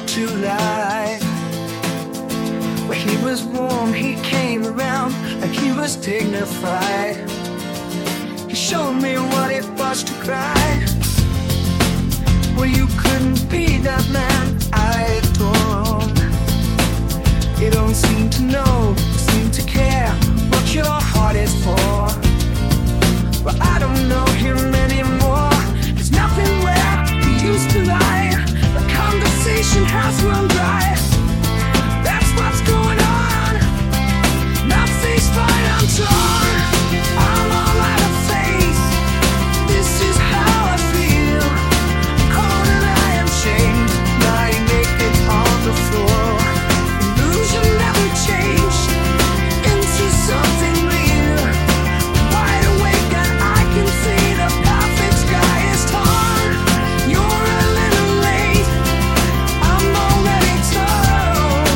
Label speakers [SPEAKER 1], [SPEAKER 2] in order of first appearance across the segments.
[SPEAKER 1] July. Where he was warm, he came around like he was dignified. He showed me what it was to cry. Well, you couldn't be that man I adore. You don't seem to know, seem to care what your heart is for. But I don't know him anymore. There's nothing where he used to lie. The conversation has run dry. That's what's going on. Nothing's fine, I'm torn. I'm all out of faith. This is how I feel. I'm cold and I am shamed, lying naked on the floor. Illusion never changed into something real. Wide awake and I can see the perfect sky is torn. You're a little late, I'm already torn.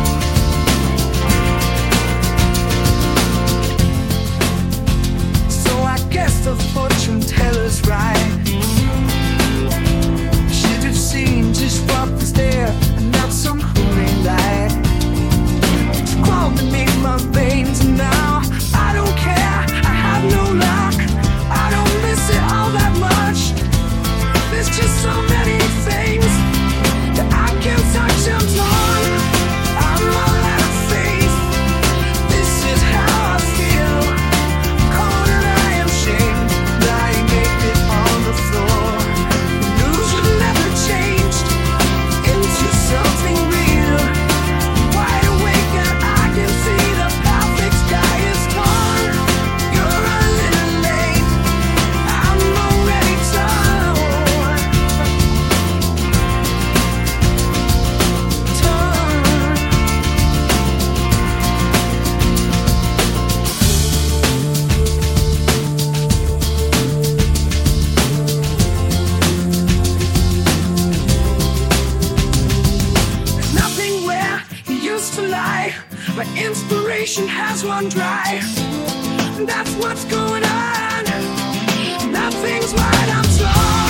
[SPEAKER 1] So I guess the fortune teller's right. Should have seen just what was there and not some holy light. It's crawled beneath my veins and now I don't care, I have no luck. I don't miss it all that much. There's just so many things that I can't touch, I'm torn. I'm all out of faith. This is how I feel. Cold and I am shamed, lying naked on the floor. Illusion never changed into something real. Wide awake and I can see the perfect sky is torn. You're a little late, I'm already torn. There's nothing where he used to lie. My inspiration has run dry. That's what's going on. Nothing's right, I'm torn.